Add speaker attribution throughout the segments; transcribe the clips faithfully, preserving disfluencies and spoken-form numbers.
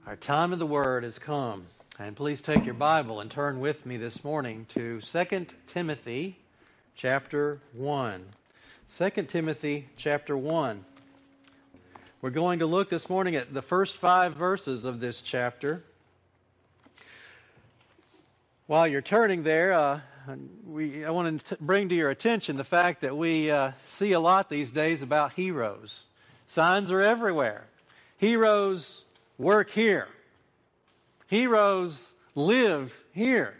Speaker 1: Our time of the Word has come. And please take your Bible and turn with me this morning to Second Timothy chapter one. Second Timothy chapter one. We're going to look this morning at the first five verses of this chapter. While you're turning there, uh, we, I want to bring to your attention the fact that we uh, see a lot these days about heroes. Signs are everywhere. Heroes work here. Heroes live here.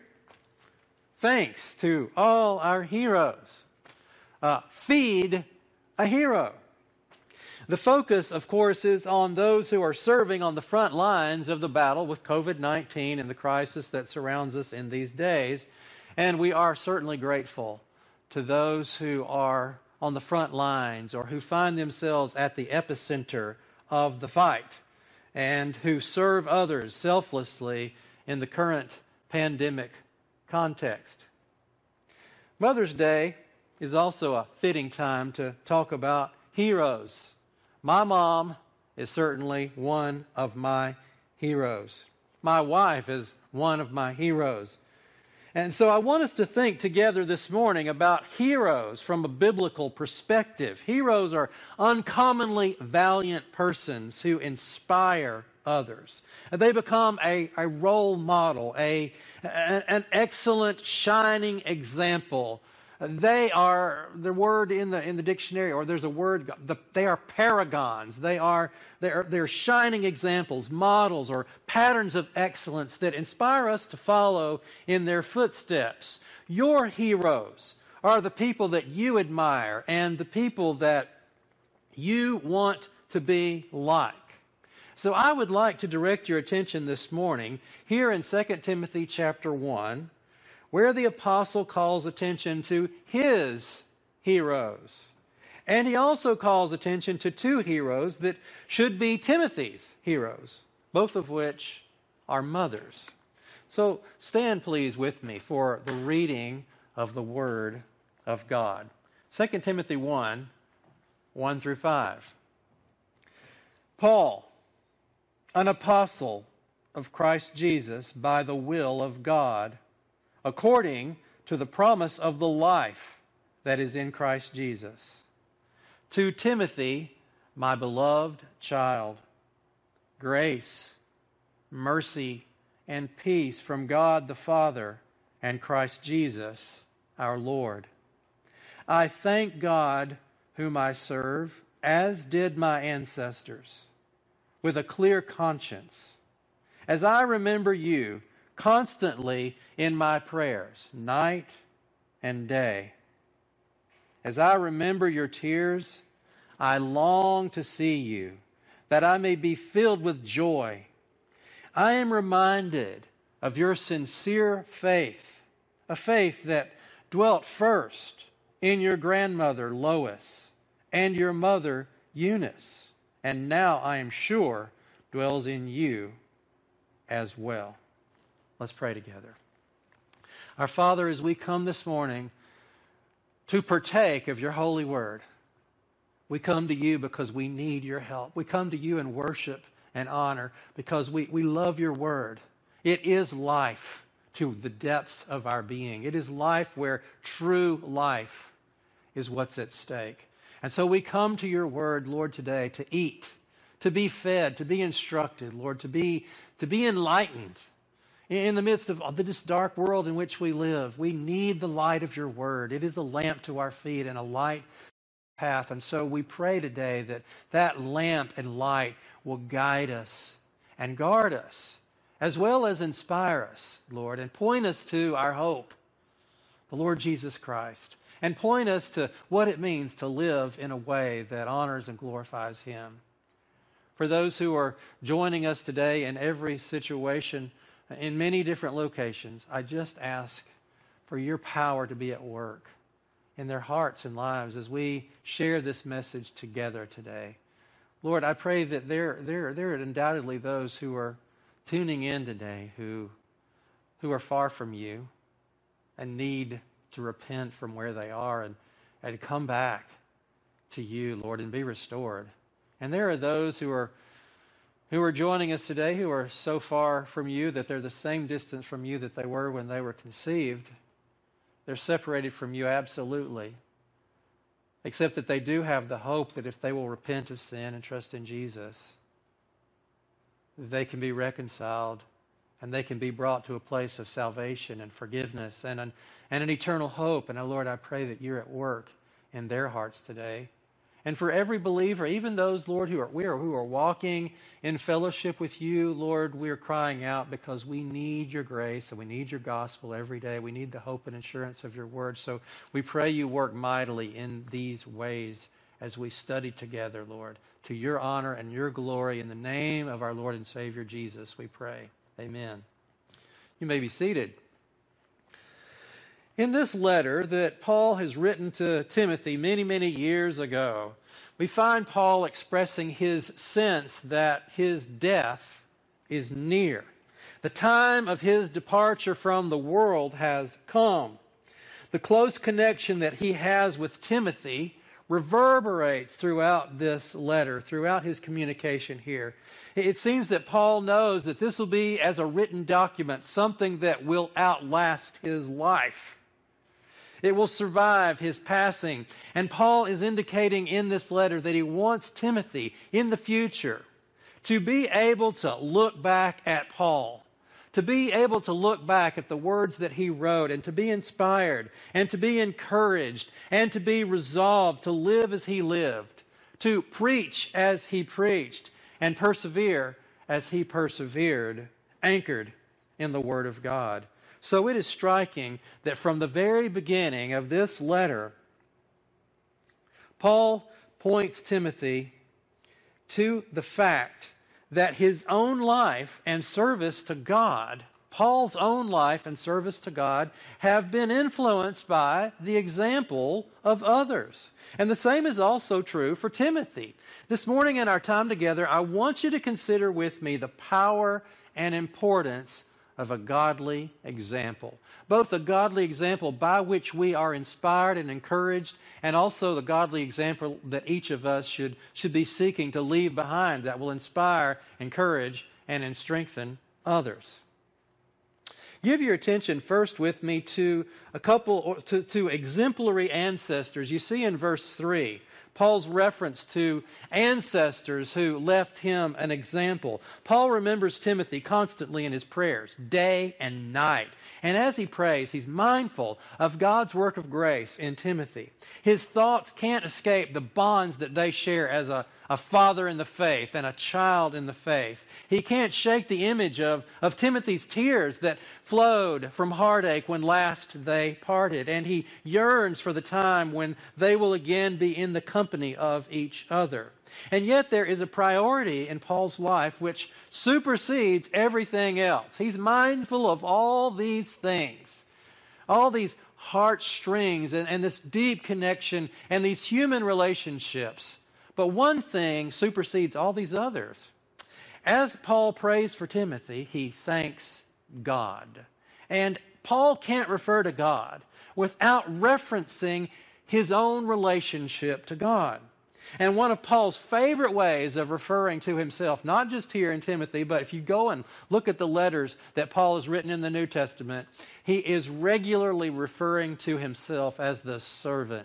Speaker 1: Thanks to all our heroes. Uh, feed a hero. The focus, of course, is on those who are serving on the front lines of the battle with covid nineteen and the crisis that surrounds us in these days. And we are certainly grateful to those who are on the front lines or who find themselves at the epicenter of the fight and who serve others selflessly in the current pandemic context. Mother's Day is also a fitting time to talk about heroes. My mom is certainly one of my heroes. My wife is one of my heroes. And so I want us to think together this morning about heroes from a biblical perspective. Heroes are uncommonly valiant persons who inspire others. And they become a, a role model, a, a, an excellent, shining example. They are, the word in the in the dictionary, or there's a word, the, they are paragons. They are they're, they're shining examples, models, or patterns of excellence that inspire us to follow in their footsteps. Your heroes are the people that you admire and the people that you want to be like. So I would like to direct your attention this morning here in Second Timothy chapter one, where the apostle calls attention to his heroes. And he also calls attention to two heroes that should be Timothy's heroes, both of which are mothers. So stand please with me for the reading of the Word of God. Second Timothy one, one through five. Paul, an apostle of Christ Jesus by the will of God, according to the promise of the life that is in Christ Jesus. To Timothy, my beloved child, grace, mercy, and peace from God the Father and Christ Jesus our Lord. I thank God whom I serve, as did my ancestors, with a clear conscience, as I remember you constantly in my prayers, night and day. As I remember your tears, I long to see you, that I may be filled with joy. I am reminded of your sincere faith, a faith that dwelt first in your grandmother Lois and your mother Eunice, and now I am sure dwells in you as well. Let's pray together. Our Father, as we come this morning to partake of your holy word, we come to you because we need your help. We come to you in worship and honor because we, we love your word. It is life to the depths of our being. It is life where true life is what's at stake. And so we come to your word, Lord, today to eat, to be fed, to be instructed, Lord, to be, to be enlightened. In the midst of this dark world in which we live, we need the light of your word. It is a lamp to our feet and a light path. And so we pray today that that lamp and light will guide us and guard us, as well as inspire us, Lord, and point us to our hope, the Lord Jesus Christ, and point us to what it means to live in a way that honors and glorifies him. For those who are joining us today in every situation, in many different locations, I just ask for your power to be at work in their hearts and lives as we share this message together today. Lord, I pray that there, there, there are undoubtedly those who are tuning in today who, who are far from you and need to repent from where they are and, and come back to you, Lord, and be restored. And there are those who are who are joining us today, who are so far from you that they're the same distance from you that they were when they were conceived. They're separated from you absolutely, except that they do have the hope that if they will repent of sin and trust in Jesus, they can be reconciled and they can be brought to a place of salvation and forgiveness and an, and an eternal hope. And, oh Lord, I pray that you're at work in their hearts today. And for every believer, even those, Lord, who are, we are, who are walking in fellowship with you, Lord, we are crying out because we need your grace and we need your gospel every day. We need the hope and assurance of your word. So we pray you work mightily in these ways as we study together, Lord, to your honor and your glory. In the name of our Lord and Savior Jesus, we pray. Amen. You may be seated. In this letter that Paul has written to Timothy many, many years ago, we find Paul expressing his sense that his death is near. The time of his departure from the world has come. The close connection that he has with Timothy reverberates throughout this letter, throughout his communication here. It seems that Paul knows that this will be, as a written document, something that will outlast his life. It will survive his passing. And Paul is indicating in this letter that he wants Timothy in the future to be able to look back at Paul, to be able to look back at the words that he wrote and to be inspired and to be encouraged and to be resolved to live as he lived, to preach as he preached and persevere as he persevered, anchored in the Word of God. So it is striking that from the very beginning of this letter, Paul points Timothy to the fact that his own life and service to God, Paul's own life and service to God, have been influenced by the example of others. And the same is also true for Timothy. This morning in our time together, I want you to consider with me the power and importance of a godly example. Both the godly example by which we are inspired and encouraged, and also the godly example that each of us should, should be seeking to leave behind that will inspire, encourage, and strengthen others. Give your attention first with me to a couple, to, to exemplary ancestors. You see in verse three, Paul's reference to ancestors who left him an example. Paul remembers Timothy constantly in his prayers, day and night. And as he prays, he's mindful of God's work of grace in Timothy. His thoughts can't escape the bonds that they share as a, a father in the faith and a child in the faith. He can't shake the image of, of Timothy's tears that flowed from heartache when last they parted. And he yearns for the time when they will again be in the company of each other. And yet there is a priority in Paul's life which supersedes everything else. He's mindful of all these things, all these heartstrings and, and this deep connection and these human relationships. But one thing supersedes all these others. As Paul prays for Timothy, he thanks God. And Paul can't refer to God without referencing his own relationship to God. And one of Paul's favorite ways of referring to himself, not just here in Timothy, but if you go and look at the letters that Paul has written in the New Testament, he is regularly referring to himself as the servant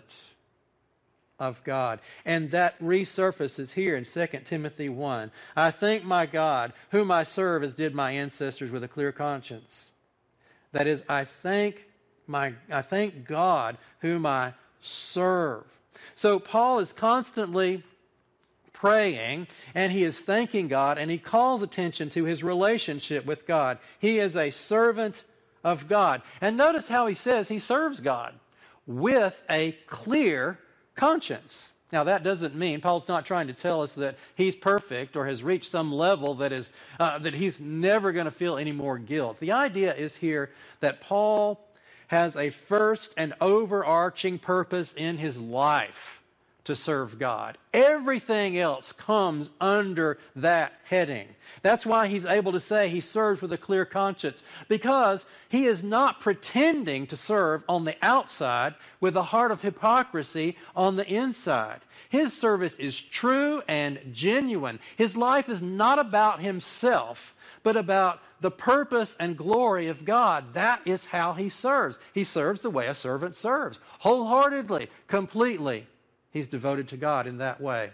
Speaker 1: of God. And that resurfaces here in Second Timothy one. I thank my God, whom I serve as did my ancestors with a clear conscience. That is, I thank my I thank God whom I serve. So Paul is constantly praying and he is thanking God, and he calls attention to his relationship with God. He is a servant of God. And notice how he says he serves God with a clear conscience. Now that doesn't mean, Paul's not trying to tell us that he's perfect or has reached some level that is uh, that he's never going to feel any more guilt. The idea is here that Paul has a first and overarching purpose in his life: to serve God. Everything else comes under that heading. That's why he's able to say he serves with a clear conscience, because he is not pretending to serve on the outside with a heart of hypocrisy on the inside. His service is true and genuine. His life is not about himself, but about the purpose and glory of God. That is how he serves. He serves the way a servant serves, wholeheartedly, completely. He's devoted to God in that way.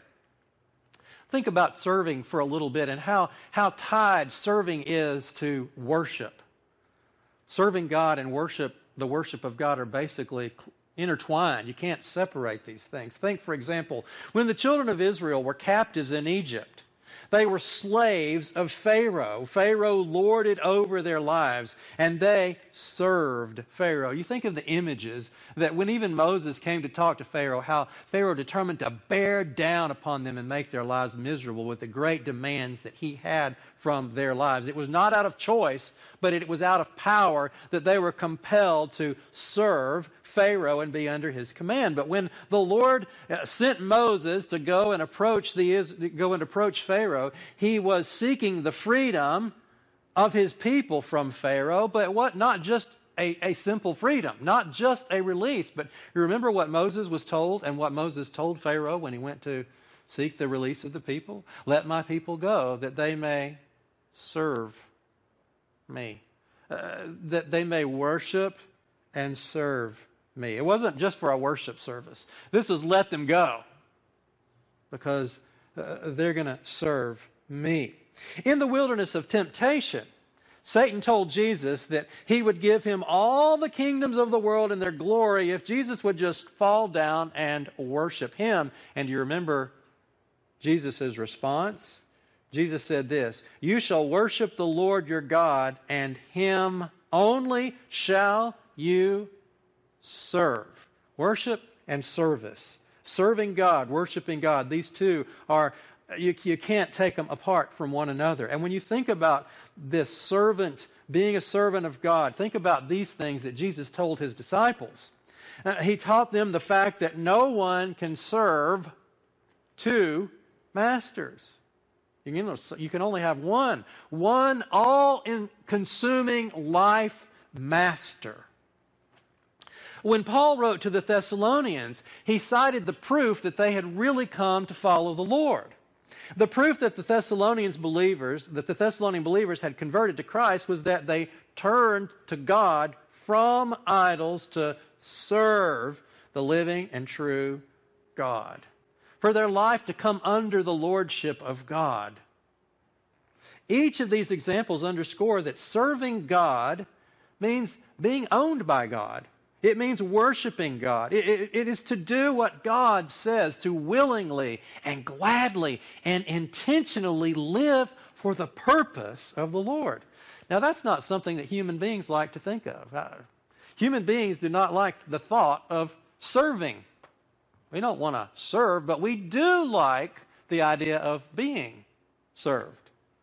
Speaker 1: Think about serving for a little bit and how, how tied serving is to worship. Serving God and worship, the worship of God, are basically intertwined. You can't separate these things. Think, for example, when the children of Israel were captives in Egypt, they were slaves of Pharaoh. Pharaoh lorded over their lives, and they served Pharaoh. You think of the images that when even Moses came to talk to Pharaoh, how Pharaoh determined to bear down upon them and make their lives miserable with the great demands that he had from their lives. It was not out of choice, but it was out of power that they were compelled to serve Pharaoh and be under his command. But when the Lord sent Moses to go and approach the go and approach Pharaoh, he was seeking the freedom of his people from Pharaoh, but what not just a, a simple freedom, not just a release. But you remember what Moses was told and what Moses told Pharaoh when he went to seek the release of the people? Let my people go, that they may serve me, uh, that they may worship and serve me. It wasn't just for a worship service. This was let them go, because uh, they're going to serve me. In the wilderness of temptation, Satan told Jesus that he would give him all the kingdoms of the world and their glory if Jesus would just fall down and worship him. And do you remember Jesus' response? Jesus said this, "You shall worship the Lord your God, and him only shall you serve." Worship and service. Serving God, worshiping God. These two are, you, you can't take them apart from one another. And when you think about this servant, being a servant of God, think about these things that Jesus told his disciples. Uh, he taught them the fact that no one can serve two masters. You know, you can only have one. One all-consuming life master. When Paul wrote to the Thessalonians, he cited the proof that they had really come to follow the Lord. The proof that the Thessalonians believers, that the Thessalonian believers had converted to Christ, was that they turned to God from idols to serve the living and true God. For their life to come under the lordship of God. Each of these examples underscore that serving God means being owned by God. It means worshiping God. It, it, it is to do what God says, to willingly and gladly and intentionally live for the purpose of the Lord. Now, that's not something that human beings like to think of. Uh, human beings do not like the thought of serving. We don't want to serve, but we do like the idea of being served,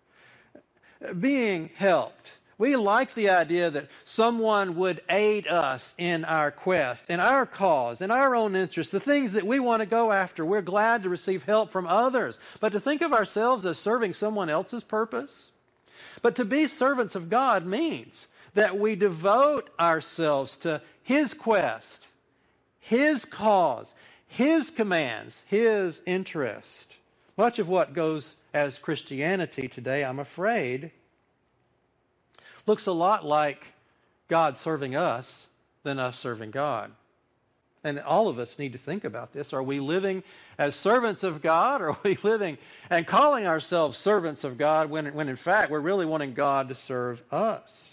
Speaker 1: being helped. We like the idea that someone would aid us in our quest, in our cause, in our own interest, the things that we want to go after. We're glad to receive help from others. But to think of ourselves as serving someone else's purpose? But to be servants of God means that we devote ourselves to His quest, His cause, His commands, His interest. Much of what goes as Christianity today, I'm afraid, looks a lot like God serving us than us serving God. And all of us need to think about this. Are we living as servants of God, or are we living and calling ourselves servants of God when, when in fact we're really wanting God to serve us?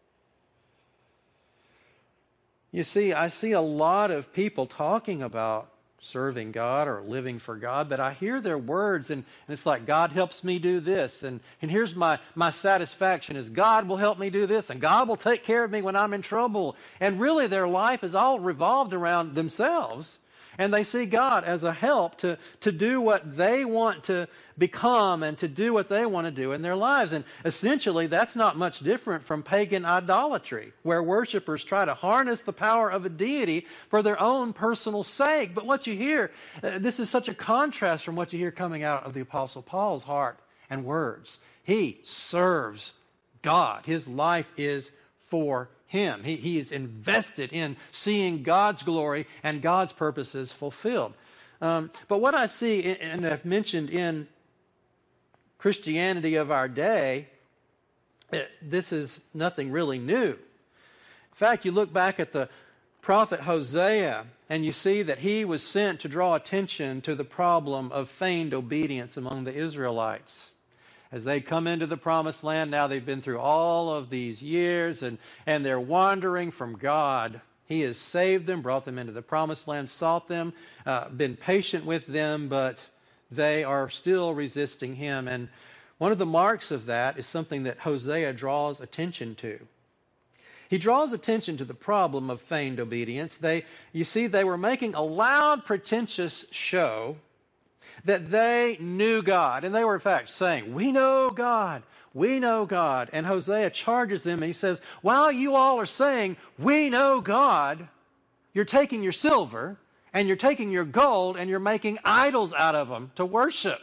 Speaker 1: You see, I see a lot of people talking about serving God or living for God, but I hear their words and, and it's like, God helps me do this, and, and here's my, my satisfaction is God will help me do this, and God will take care of me when I'm in trouble. And really their life is all revolved around themselves And they see God as a help to, to do what they want to become and to do what they want to do in their lives. And essentially, that's not much different from pagan idolatry, where worshipers try to harness the power of a deity for their own personal sake. But what you hear, uh, this is such a contrast from what you hear coming out of the Apostle Paul's heart and words. He serves God. His life is for Him. He, he is invested in seeing God's glory and God's purposes fulfilled. Um, but what I see, and I've mentioned in Christianity of our day, this is nothing really new. In fact, you look back at the prophet Hosea, and you see that he was sent to draw attention to the problem of feigned obedience among the Israelites. As they come into the promised land, now they've been through all of these years, and, and they're wandering from God. He has saved them, brought them into the promised land, sought them, uh, been patient with them, but they are still resisting Him. And one of the marks of that is something that Hosea draws attention to. He draws attention to the problem of feigned obedience. They, you see, they were making a loud, pretentious show that they knew God. And they were, in fact, saying, we know God, we know God. And Hosea charges them, and he says, while you all are saying, we know God, you're taking your silver, and you're taking your gold, and you're making idols out of them to worship.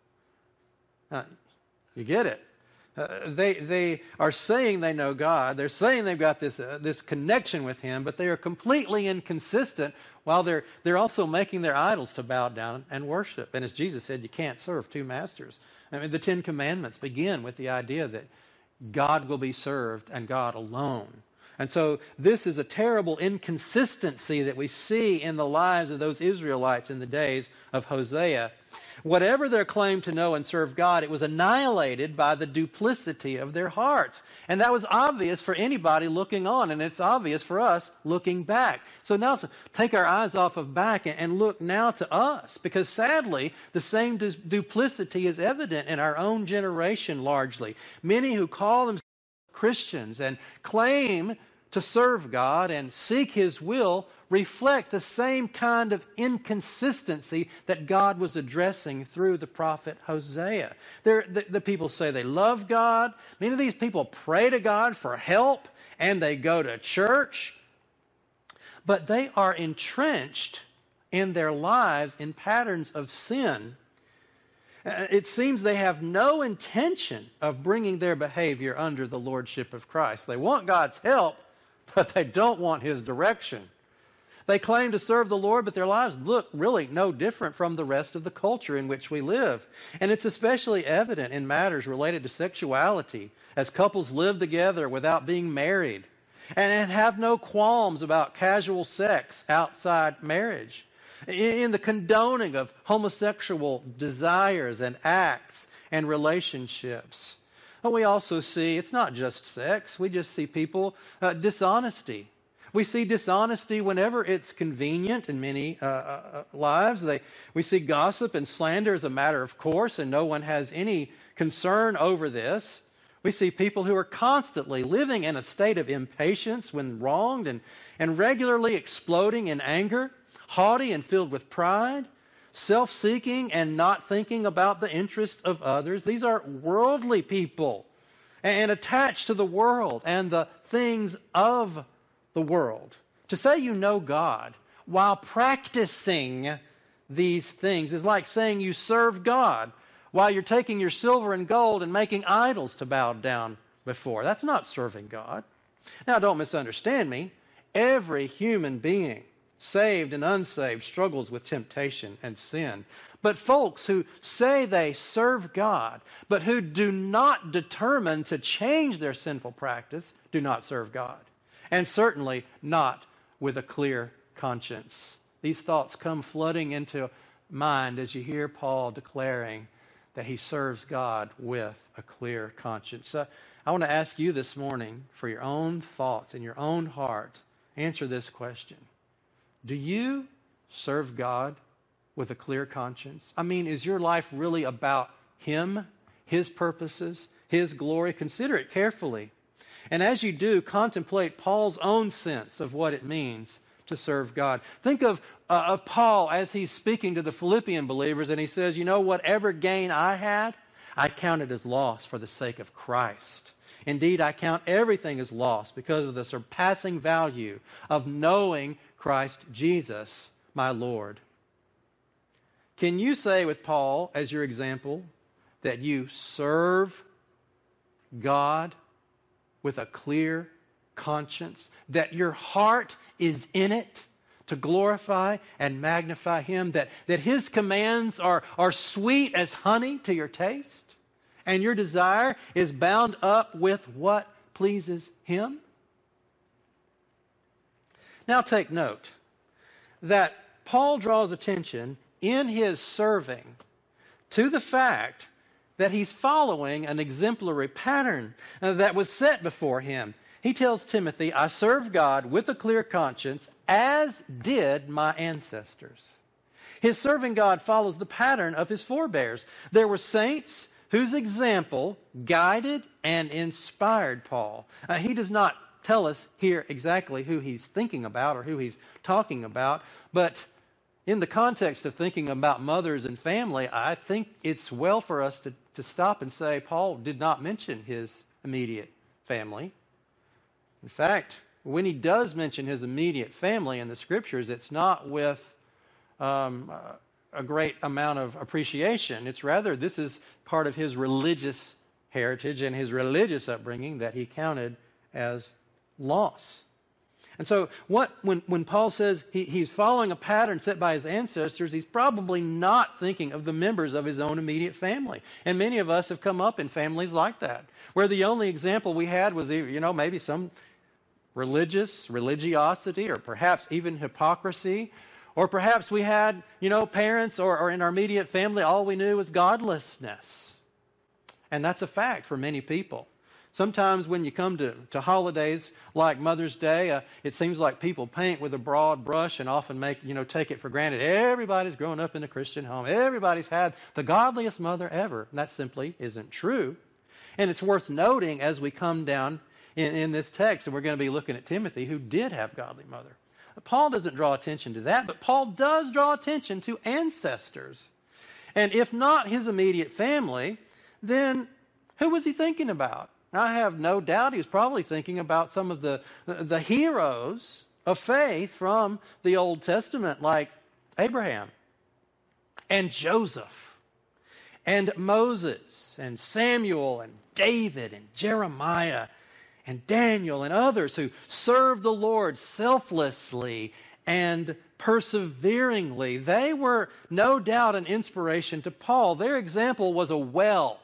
Speaker 1: Now, you get it. Uh, they they are saying they know God. They're saying they've got this uh, this connection with Him, but they are completely inconsistent while they're they're also making their idols to bow down and worship. And as Jesus said, you can't serve two masters. I mean, the Ten Commandments begin with the idea that God will be served and God alone. And so this is a terrible inconsistency that we see in the lives of those Israelites in the days of Hosea. Whatever their claim to know and serve God, it was annihilated by the duplicity of their hearts. And that was obvious for anybody looking on, and it's obvious for us looking back. So now to take our eyes off of back and look now to us, because sadly, the same du- duplicity is evident in our own generation largely. Many who call themselves Christians and claim to serve God and seek His will reflect the same kind of inconsistency that God was addressing through the prophet Hosea. The, the people say they love God. Many of these people pray to God for help, and they go to church. But they are entrenched in their lives in patterns of sin. It seems they have no intention of bringing their behavior under the lordship of Christ. They want God's help, but they don't want His direction. They claim to serve the Lord, but their lives look really no different from the rest of the culture in which we live. And it's especially evident in matters related to sexuality, as couples live together without being married and have no qualms about casual sex outside marriage, in the condoning of homosexual desires and acts and relationships. But we also see, it's not just sex, we just see people, uh, dishonesty. We see dishonesty whenever it's convenient in many uh, uh, lives. They, we see gossip and slander as a matter of course, and no one has any concern over this. We see people who are constantly living in a state of impatience when wronged and, and regularly exploding in anger, haughty and filled with pride, self-seeking and not thinking about the interest of others. These are worldly people and attached to the world and the things of the world. To say you know God while practicing these things is like saying you serve God while you're taking your silver and gold and making idols to bow down before. That's not serving God. Now, don't misunderstand me. Every human being, saved and unsaved, struggles with temptation and sin. But folks who say they serve God, but who do not determine to change their sinful practice, do not serve God. And certainly not with a clear conscience. These thoughts come flooding into mind as you hear Paul declaring that he serves God with a clear conscience. So I want to ask you this morning, for your own thoughts in your own heart, answer this question. Do you serve God with a clear conscience? I mean, is your life really about Him, His purposes, His glory? Consider it carefully. And as you do, contemplate Paul's own sense of what it means to serve God. Think of, uh, of Paul as he's speaking to the Philippian believers, and he says, you know, whatever gain I had, I counted as loss for the sake of Christ. Indeed, I count everything as loss because of the surpassing value of knowing Christ Jesus, my Lord. Can you say with Paul as your example that you serve God with a clear conscience, that your heart is in it to glorify and magnify Him, that, that His commands are, are sweet as honey to your taste, and your desire is bound up with what pleases Him? Now take note that Paul draws attention in his serving to the fact that he's following an exemplary pattern that was set before him. He tells Timothy, I serve God with a clear conscience, as did my ancestors. His serving God follows the pattern of his forebears. There were saints whose example guided and inspired Paul. Uh, he does not tell us here exactly who he's thinking about or who he's talking about, but in the context of thinking about mothers and family, I think it's well for us to, to stop and say Paul did not mention his immediate family. In fact, when he does mention his immediate family in the Scriptures, it's not with um, a great amount of appreciation. It's rather, this is part of his religious heritage and his religious upbringing that he counted as loss. And so what when, when Paul says he, he's following a pattern set by his ancestors, he's probably not thinking of the members of his own immediate family. And many of us have come up in families like that, where the only example we had was, you know, maybe some religious religiosity, or perhaps even hypocrisy, or perhaps we had, you know, parents or, or in our immediate family, all we knew was godlessness. And that's a fact for many people. Sometimes when you come to, to holidays like Mother's Day, uh, it seems like people paint with a broad brush and often make, you know, take it for granted. Everybody's grown up in a Christian home. Everybody's had the godliest mother ever. And that simply isn't true. And it's worth noting as we come down in, in this text, and we're going to be looking at Timothy, who did have a godly mother. Paul doesn't draw attention to that, but Paul does draw attention to ancestors. And if not his immediate family, then who was he thinking about? I have no doubt he was probably thinking about some of the, the heroes of faith from the Old Testament, like Abraham and Joseph and Moses and Samuel and David and Jeremiah and Daniel and others who served the Lord selflessly and perseveringly. They were no doubt an inspiration to Paul. Their example was a well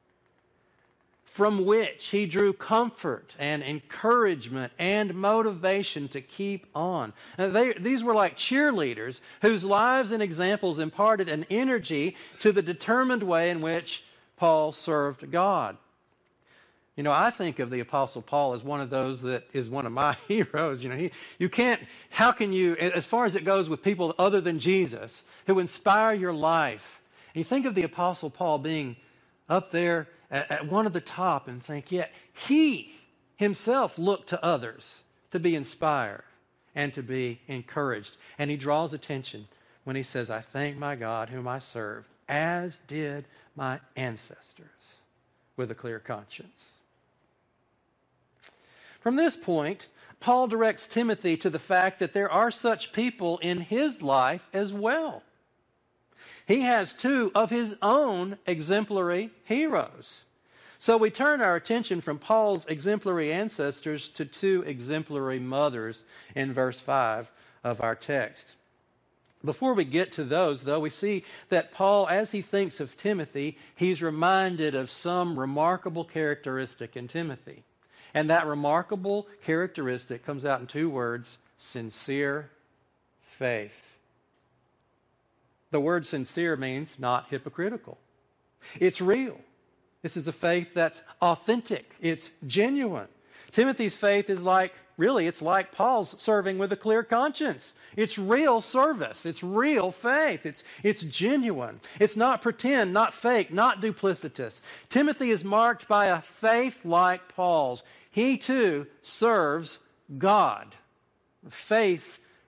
Speaker 1: from which he drew comfort and encouragement and motivation to keep on. Now they, these were like cheerleaders whose lives and examples imparted an energy to the determined way in which Paul served God. You know, I think of the Apostle Paul as one of those that is one of my heroes. You know, he, you can't, how can you, as far as it goes with people other than Jesus, who inspire your life, and you think of the Apostle Paul being up there at, at one of the top and think, yeah, he himself looked to others to be inspired and to be encouraged. And he draws attention when he says, I thank my God whom I serve, as did my ancestors, with a clear conscience. From this point, Paul directs Timothy to the fact that there are such people in his life as well. He has two of his own exemplary heroes. So we turn our attention from Paul's exemplary ancestors to two exemplary mothers in verse five of our text. Before we get to those, though, we see that Paul, as he thinks of Timothy, he's reminded of some remarkable characteristic in Timothy. And that remarkable characteristic comes out in two words: sincere faith. The word sincere means not hypocritical. It's real. This is a faith that's authentic. It's genuine. Timothy's faith is like, really, it's like Paul's serving with a clear conscience. It's real service. It's real faith. It's, it's genuine. It's not pretend, not fake, not duplicitous. Timothy is marked by a faith like Paul's. He too serves God. Faith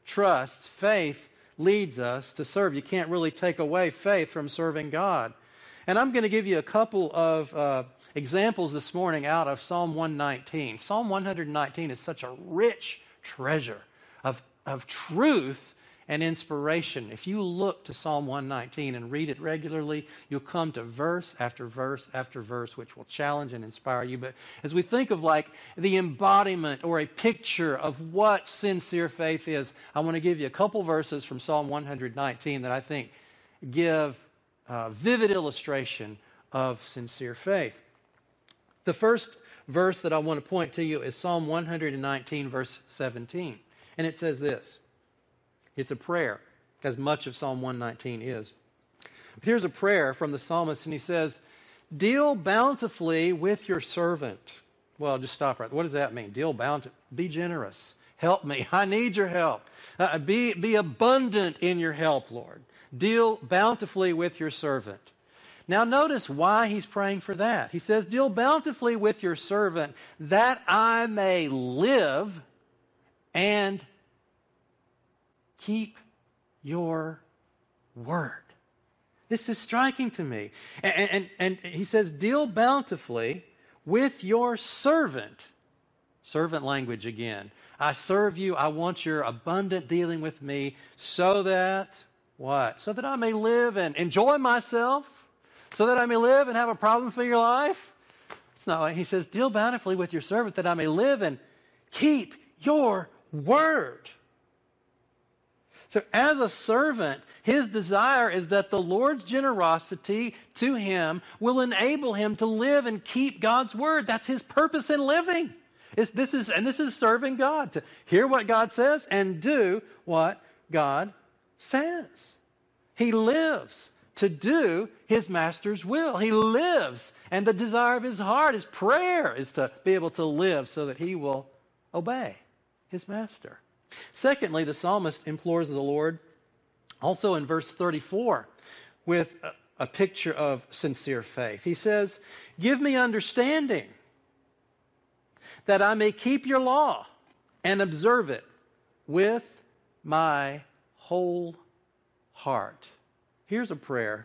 Speaker 1: trusts, faith leads us to serve. You can't really take away faith from serving God. And I'm going to give you a couple of uh, examples this morning out of Psalm one nineteen. Psalm one nineteen is such a rich treasure of, of truth and inspiration. If you look to Psalm one nineteen and read it regularly, you'll come to verse after verse after verse, which will challenge and inspire you. But as we think of like the embodiment or a picture of what sincere faith is, I want to give you a couple verses from Psalm one nineteen that I think give a vivid illustration of sincere faith. The first verse that I want to point to you is Psalm one nineteen, verse seventeen. And it says this. It's a prayer, as much of Psalm one nineteen is. But here's a prayer from the psalmist, and he says, "Deal bountifully with your servant." Well, just stop right there. What does that mean? Deal bountifully. Be generous. Help me. I need your help. Uh, be, be abundant in your help, Lord. Deal bountifully with your servant. Now notice why he's praying for that. He says, "Deal bountifully with your servant, that I may live and keep your word." This is striking to me. And, and, and he says, deal bountifully with your servant. Servant language again. I serve you. I want your abundant dealing with me so that, what? So that I may live and enjoy myself? So that I may live and have a problem for your life? It's not like he says, deal bountifully with your servant that I may live and keep your word. So as a servant, his desire is that the Lord's generosity to him will enable him to live and keep God's word. That's his purpose in living. It's, this is, and this is serving God, to hear what God says and do what God says. He lives to do his master's will. He lives, and the desire of his heart, his prayer, is to be able to live so that he will obey his master. Secondly, the psalmist implores the Lord, also in verse thirty-four, with a, a picture of sincere faith. He says, "Give me understanding, that I may keep your law and observe it with my whole heart." Here's a prayer,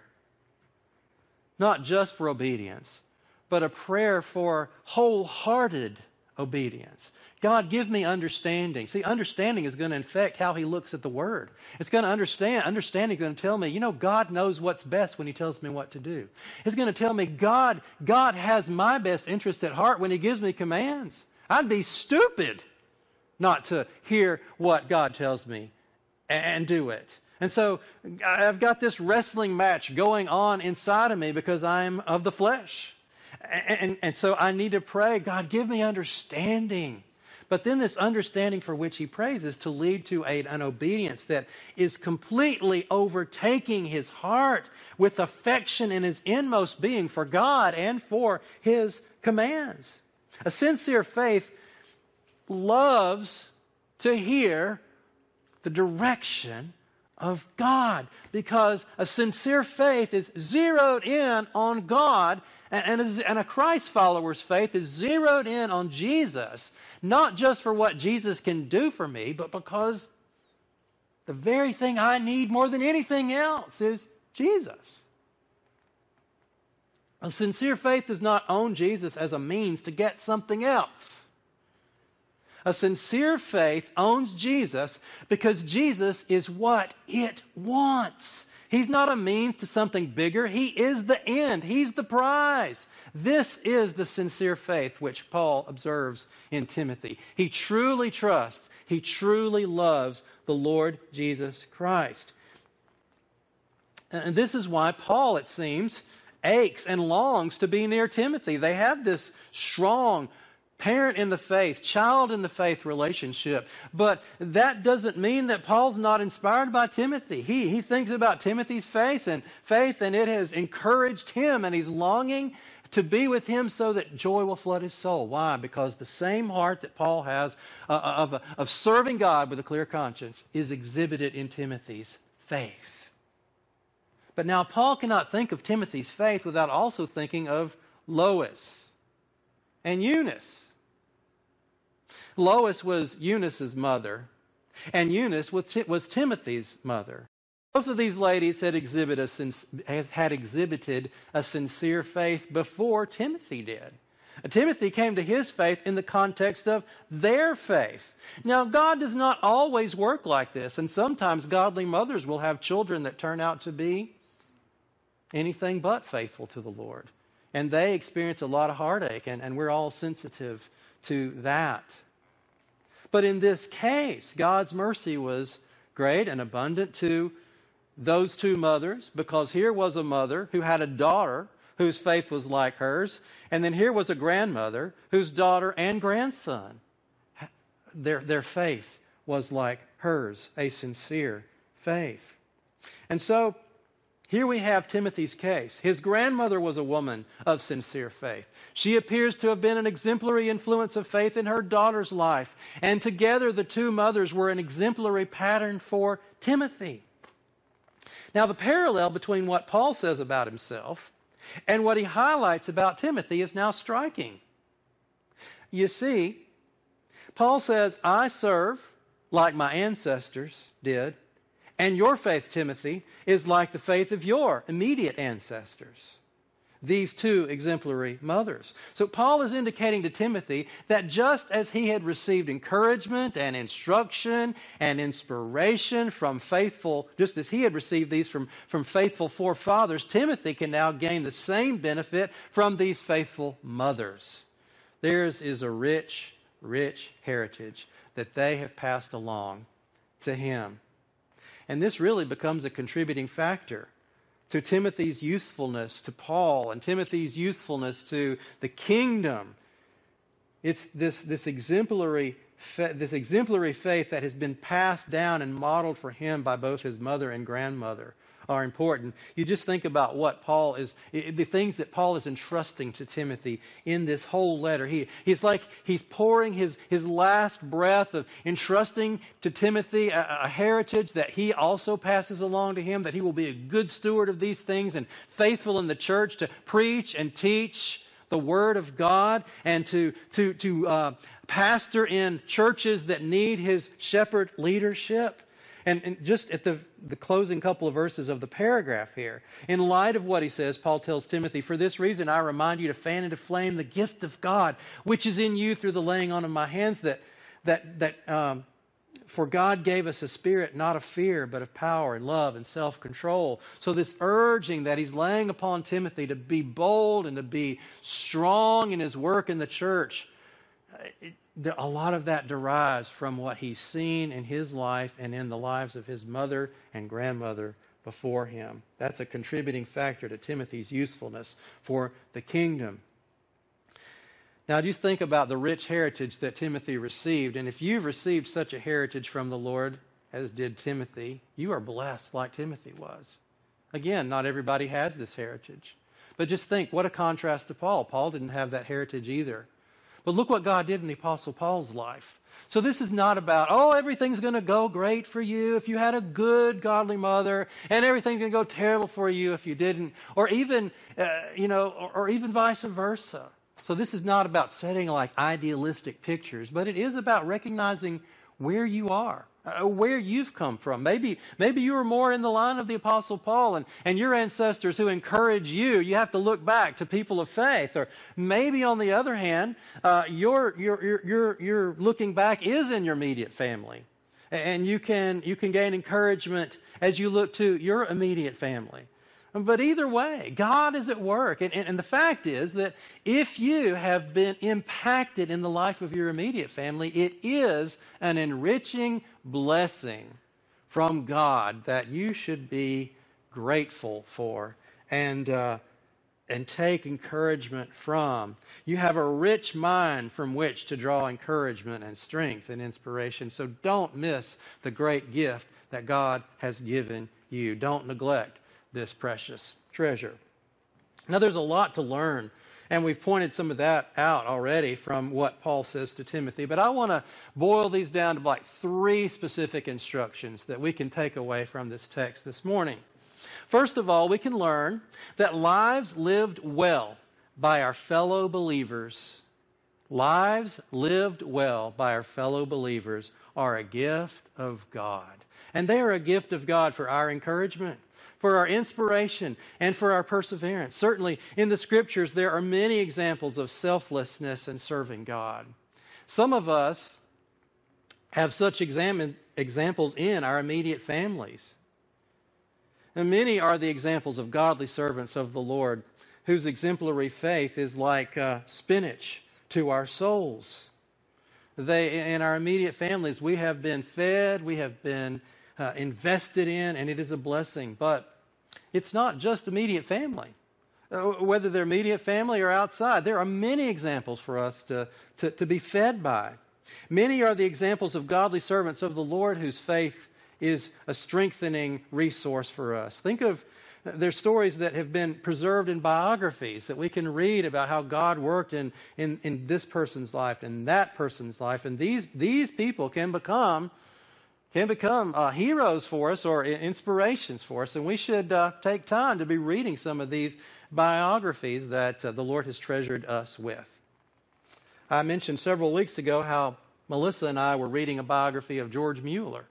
Speaker 1: not just for obedience, but a prayer for wholehearted obedience. God, give me understanding. See, understanding is going to affect how he looks at the word. It's going to understand. Understanding is going to tell me, you know, God knows what's best when he tells me what to do. It's going to tell me God, God has my best interest at heart when he gives me commands. I'd be stupid not to hear what God tells me and do it. And so I've got this wrestling match going on inside of me because I'm of the flesh. And, and, and so I need to pray, God, give me understanding. But then this understanding for which he prays is to lead to a, an obedience that is completely overtaking his heart with affection in his inmost being for God and for his commands. A sincere faith loves to hear the direction of God, because a sincere faith is zeroed in on God, and, and, and a Christ follower's faith is zeroed in on Jesus, not just for what Jesus can do for me, but because the very thing I need more than anything else is Jesus. A sincere faith does not own Jesus as a means to get something else. A sincere faith owns Jesus because Jesus is what it wants. He's not a means to something bigger. He is the end. He's the prize. This is the sincere faith which Paul observes in Timothy. He truly trusts, he truly loves the Lord Jesus Christ. And this is why Paul, it seems, aches and longs to be near Timothy. They have this strong parent in the faith, child in the faith relationship. But that doesn't mean that Paul's not inspired by Timothy. He, he thinks about Timothy's faith and faith, and it has encouraged him, and he's longing to be with him so that joy will flood his soul. Why? Because the same heart that Paul has uh, of, of serving God with a clear conscience is exhibited in Timothy's faith. But now Paul cannot think of Timothy's faith without also thinking of Lois and Eunice. Lois was Eunice's mother, and Eunice was Timothy's mother. Both of these ladies had exhibited a, had exhibited a sincere faith before Timothy did. Timothy came to his faith in the context of their faith. Now, God does not always work like this, and sometimes godly mothers will have children that turn out to be anything but faithful to the Lord. And they experience a lot of heartache, and, and we're all sensitive to that. But in this case, God's mercy was great and abundant to those two mothers, because here was a mother who had a daughter whose faith was like hers, and then here was a grandmother whose daughter and grandson, their, their faith was like hers, a sincere faith. And so, here we have Timothy's case. His grandmother was a woman of sincere faith. She appears to have been an exemplary influence of faith in her daughter's life. And together the two mothers were an exemplary pattern for Timothy. Now, the parallel between what Paul says about himself and what he highlights about Timothy is now striking. You see, Paul says, I serve like my ancestors did, and your faith, Timothy, is like the faith of your immediate ancestors, these two exemplary mothers. So Paul is indicating to Timothy that just as he had received encouragement and instruction and inspiration from faithful, just as he had received these from, from faithful forefathers, Timothy can now gain the same benefit from these faithful mothers. Theirs is a rich, rich heritage that they have passed along to him. And this really becomes a contributing factor to Timothy's usefulness to Paul and Timothy's usefulness to the kingdom. It's this, this, exemplary, this exemplary faith that has been passed down and modeled for him by both his mother and grandmother are important. You just think about what Paul is, the things that Paul is entrusting to Timothy in this whole letter. He, he's like he's pouring his, his last breath of entrusting to Timothy a, a heritage that he also passes along to him, that he will be a good steward of these things and faithful in the church to preach and teach the Word of God and to, to, to uh, pastor in churches that need his shepherd leadership. And, and just at the, the closing couple of verses of the paragraph here, in light of what he says, Paul tells Timothy, for this reason I remind you to fan into flame the gift of God, which is in you through the laying on of my hands, that, that, that um, for God gave us a spirit not of fear, but of power and love and self-control. So this urging that he's laying upon Timothy to be bold and to be strong in his work in the church, it, a lot of that derives from what he's seen in his life and in the lives of his mother and grandmother before him. That's a contributing factor to Timothy's usefulness for the kingdom. Now, just think about the rich heritage that Timothy received. And if you've received such a heritage from the Lord, as did Timothy, you are blessed like Timothy was. Again, not everybody has this heritage. But just think, what a contrast to Paul. Paul didn't have that heritage either. But look what God did in the Apostle Paul's life. So this is not about, oh, everything's going to go great for you if you had a good, godly mother, and everything's going to go terrible for you if you didn't, or even, uh, you know, or, or even vice versa. So this is not about setting like idealistic pictures, but it is about recognizing where you are, uh, where you've come from. Maybe maybe you were more in the line of the Apostle Paul and, and your ancestors who encourage you. You have to look back to people of faith. Or maybe on the other hand, uh, your, your, your, your, your looking back is in your immediate family. And you can, you can gain encouragement as you look to your immediate family. But either way, God is at work. And, and, and the fact is that if you have been impacted in the life of your immediate family, it is an enriching blessing from God that you should be grateful for and, uh, and take encouragement from. You have a rich mind from which to draw encouragement and strength and inspiration. So don't miss the great gift that God has given you. Don't neglect this precious treasure. Now, there's a lot to learn, and we've pointed some of that out already from what Paul says to Timothy, but I want to boil these down to like three specific instructions that we can take away from this text this morning. First of all, we can learn that lives lived well by our fellow believers, lives lived well by our fellow believers are a gift of God. And they are a gift of God for our encouragement, for our inspiration, and for our perseverance. Certainly, in the Scriptures, there are many examples of selflessness and serving God. Some of us have such exam- examples in our immediate families. And many are the examples of godly servants of the Lord whose exemplary faith is like uh, spinach to our souls. They, in our immediate families, we have been fed, we have been uh, invested in, and it is a blessing. But it's not just immediate family. Uh, whether they're immediate family or outside, there are many examples for us to, to, to be fed by. Many are the examples of godly servants of the Lord whose faith is a strengthening resource for us. Think of There's stories that have been preserved in biographies that we can read about how God worked in, in, in this person's life and that person's life. And these, these people can become, can become uh, heroes for us or inspirations for us. And we should uh, take time to be reading some of these biographies that uh, the Lord has treasured us with. I mentioned several weeks ago how Melissa and I were reading a biography of George Mueller.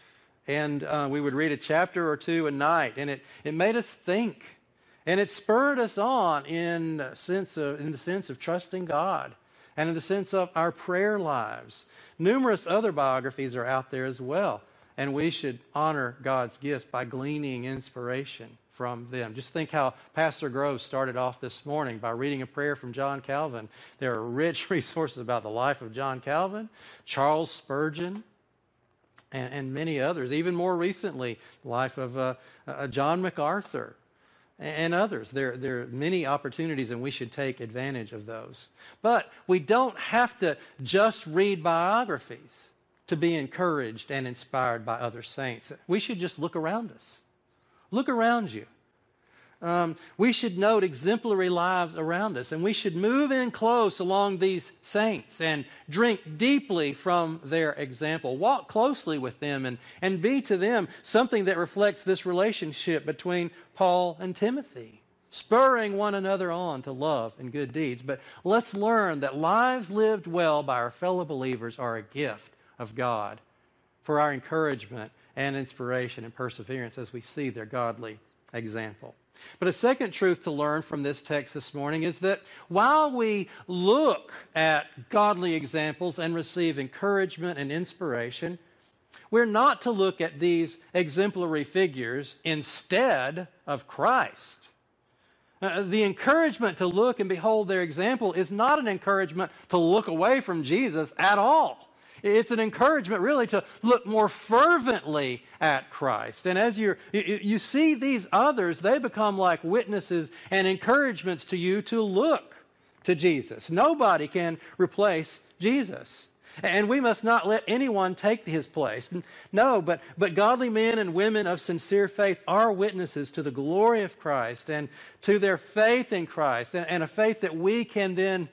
Speaker 1: And uh, we would read a chapter or two a night, and it, it made us think. And it spurred us on in, sense of, in the sense of trusting God and in the sense of our prayer lives. Numerous other biographies are out there as well, and we should honor God's gifts by gleaning inspiration from them. Just think how Pastor Grove started off this morning by reading a prayer from John Calvin. There are rich resources about the life of John Calvin, Charles Spurgeon, And, and many others. Even more recently, the life of uh, uh, John MacArthur and others. There, there are many opportunities, and we should take advantage of those. But we don't have to just read biographies to be encouraged and inspired by other saints. We should just look around us. Look around you. Um, we should note exemplary lives around us, and we should move in close along these saints and drink deeply from their example. Walk closely with them and, and be to them something that reflects this relationship between Paul and Timothy, spurring one another on to love and good deeds. But let's learn that lives lived well by our fellow believers are a gift of God for our encouragement and inspiration and perseverance as we see their godly example. But a second truth to learn from this text this morning is that while we look at godly examples and receive encouragement and inspiration, we're not to look at these exemplary figures instead of Christ. Uh, the encouragement to look and behold their example is not an encouragement to look away from Jesus at all. It's an encouragement, really, to look more fervently at Christ. And as you're, you, you see these others, they become like witnesses and encouragements to you to look to Jesus. Nobody can replace Jesus. And we must not let anyone take his place. No, but, but godly men and women of sincere faith are witnesses to the glory of Christ and to their faith in Christ, and, and a faith that we can then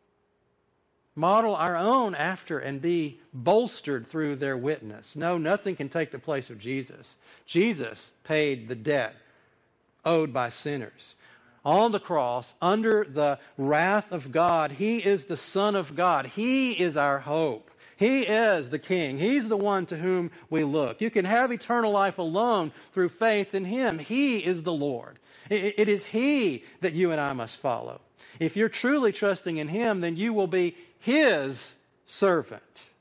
Speaker 1: model our own after and be bolstered through their witness. No, nothing can take the place of Jesus. Jesus paid the debt owed by sinners. On the cross, under the wrath of God, He is the Son of God. He is our hope. He is the King. He's the one to whom we look. You can have eternal life alone through faith in Him. He is the Lord. It is He that you and I must follow. If you're truly trusting in Him, then you will be His servant.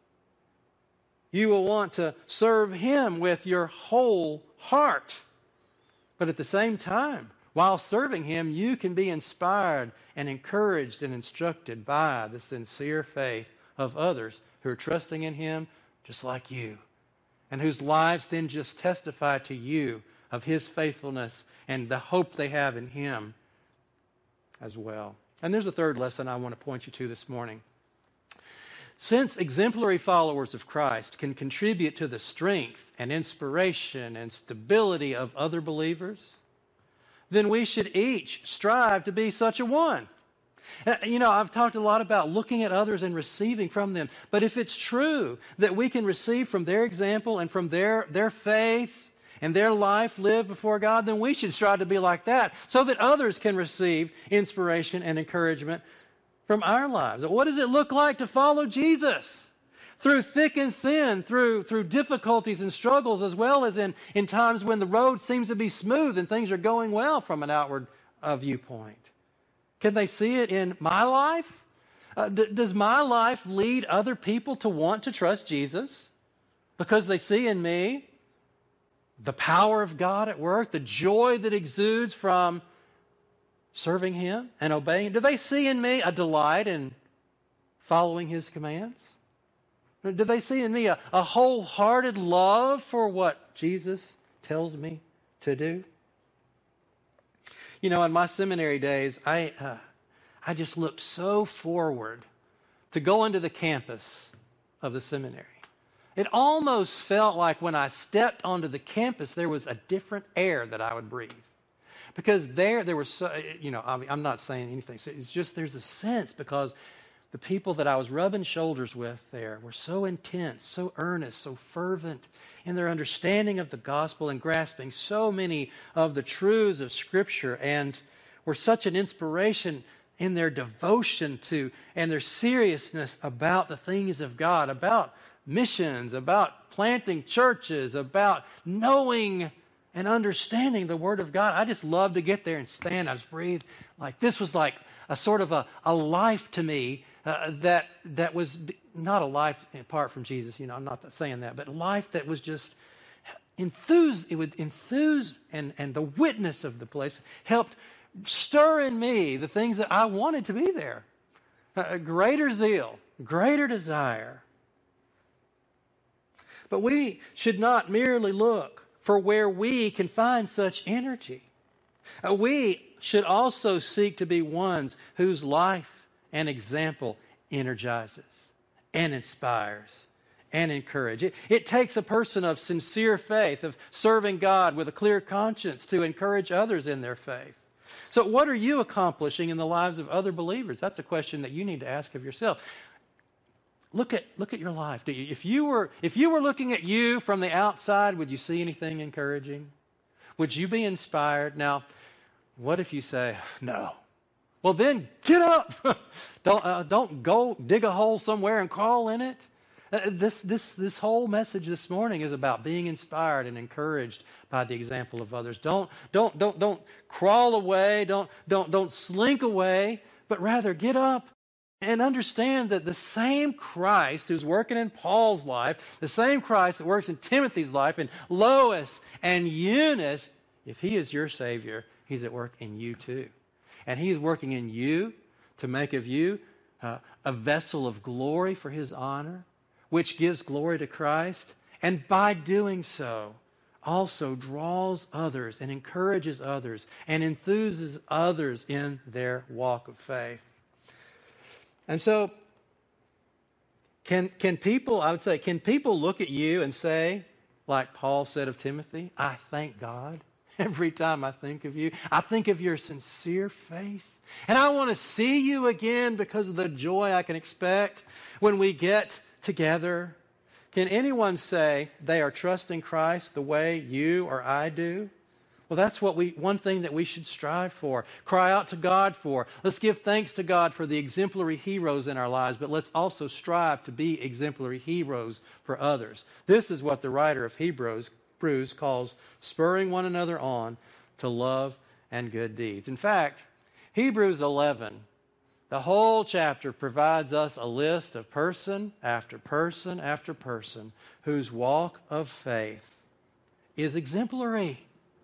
Speaker 1: You will want to serve Him with your whole heart. But at the same time, while serving Him, you can be inspired and encouraged and instructed by the sincere faith of others who are trusting in Him just like you, and whose lives then just testify to you of His faithfulness and the hope they have in Him as well. And there's a third lesson I want to point you to this morning. Since exemplary followers of Christ can contribute to the strength and inspiration and stability of other believers, then we should each strive to be such a one. You know, I've talked a lot about looking at others and receiving from them. But if it's true that we can receive from their example and from their, their faith and their life lived before God, then we should strive to be like that so that others can receive inspiration and encouragement from our lives. What does it look like to follow Jesus? through thick and thin, through, through difficulties and struggles, as well as in, in times when the road seems to be smooth and things are going well from an outward uh, viewpoint. Can they see it in my life? Uh, d- does my life lead other people to want to trust Jesus because they see in me the power of God at work, the joy that exudes from serving Him and obeying? Do they see in me a delight in following His commands? Do they see in me a, a wholehearted love for what Jesus tells me to do? You know, in my seminary days, I uh, I just looked so forward to go into the campus of the seminary. It almost felt like when I stepped onto the campus, there was a different air that I would breathe. Because there, there was, so, you know, I'm not saying anything. It's just there's a sense because the people that I was rubbing shoulders with there were so intense, so earnest, so fervent in their understanding of the gospel and grasping so many of the truths of Scripture, and were such an inspiration in their devotion to and their seriousness about the things of God, about missions, about planting churches, about knowing and understanding the Word of God. I just loved to get there and stand. I just breathe. Like this was like a sort of a, a life to me uh, that that was not a life apart from Jesus. You know, I'm not saying that, but a life that was just enthused. It would enthuse, and and the witness of the place helped stir in me the things that I wanted to be there. Uh, greater zeal, greater desire. But we should not merely look for where we can find such energy. Uh, we should also seek to be ones whose life and example energizes and inspires and encourages. It, it takes a person of sincere faith, of serving God with a clear conscience to encourage others in their faith. So what are you accomplishing in the lives of other believers? That's a question that you need to ask of yourself. Look at look at your life. Do you, if you were if you were looking at you from the outside, would you see anything encouraging? Would you be inspired? Now, what if you say no? Well, then get up. don't uh, don't go dig a hole somewhere and crawl in it. Uh, this this this whole message this morning is about being inspired and encouraged by the example of others. Don't don't don't don't crawl away. Don't don't don't slink away, but rather get up. And understand that the same Christ who's working in Paul's life, the same Christ that works in Timothy's life, and Lois and Eunice, if He is your Savior, He's at work in you too. And He is working in you to make of you uh, a vessel of glory for His honor, which gives glory to Christ. And by doing so, also draws others and encourages others and enthuses others in their walk of faith. And so, can can people, I would say, can people look at you and say, like Paul said of Timothy, I thank God every time I think of you. I think of your sincere faith. And I want to see you again because of the joy I can expect when we get together. Can anyone say they are trusting Christ the way you or I do? Well, that's what we, one thing that we should strive for, cry out to God for. Let's give thanks to God for the exemplary heroes in our lives, but let's also strive to be exemplary heroes for others. This is what the writer of Hebrews, Hebrews calls spurring one another on to love and good deeds. In fact, Hebrews eleven, the whole chapter provides us a list of person after person after person whose walk of faith is exemplary.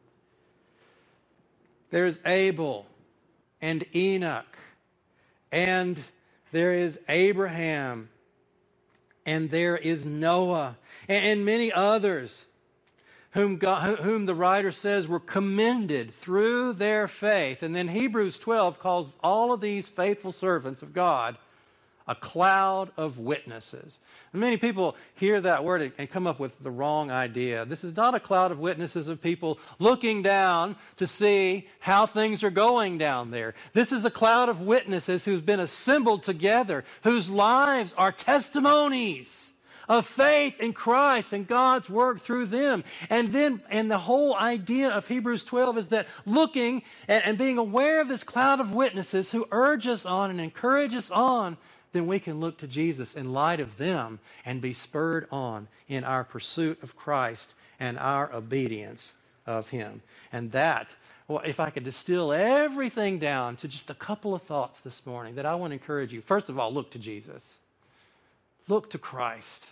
Speaker 1: There's Abel and Enoch, and there is Abraham, and there is Noah, and many others whom God, whom the writer says were commended through their faith. And then Hebrews twelve calls all of these faithful servants of God a cloud of witnesses. And many people hear that word and come up with the wrong idea. This is not a cloud of witnesses of people looking down to see how things are going down there. This is a cloud of witnesses who's been assembled together, whose lives are testimonies of faith in Christ and God's work through them. And then, and the whole idea of Hebrews twelve is that looking and, and being aware of this cloud of witnesses who urge us on and encourage us on then we can look to Jesus in light of them and be spurred on in our pursuit of Christ and our obedience of Him. And that, well, if I could distill everything down to just a couple of thoughts this morning that I want to encourage you. First of all, look to Jesus. Look to Christ.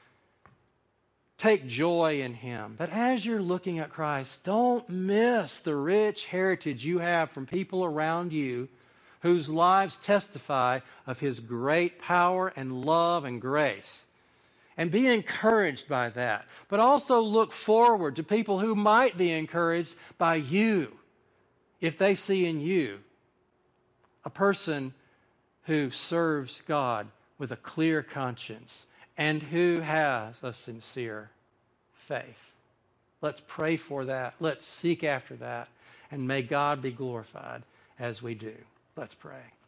Speaker 1: Take joy in Him. But as you're looking at Christ, don't miss the rich heritage you have from people around you whose lives testify of His great power and love and grace. And be encouraged by that. But also look forward to people who might be encouraged by you if they see in you a person who serves God with a clear conscience and who has a sincere faith. Let's pray for that. Let's seek after that. And may God be glorified as we do. Let's pray.